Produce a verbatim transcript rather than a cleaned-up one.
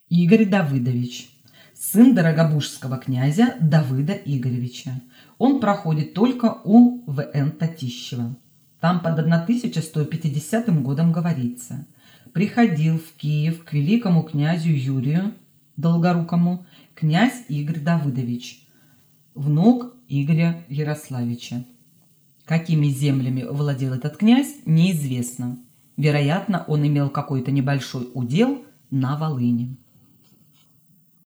Игорь Давыдович, сын дорогобужского князя Давыда Игоревича. Он проходит только у В Н Татищева. Там под тысяча сто пятидесятым годом говорится: приходил в Киев к великому князю Юрию Долгорукому князь Игорь Давыдович, внук Игоря Ярославича. Какими землями владел этот князь, неизвестно. Вероятно, он имел какой-то небольшой удел на Волыни.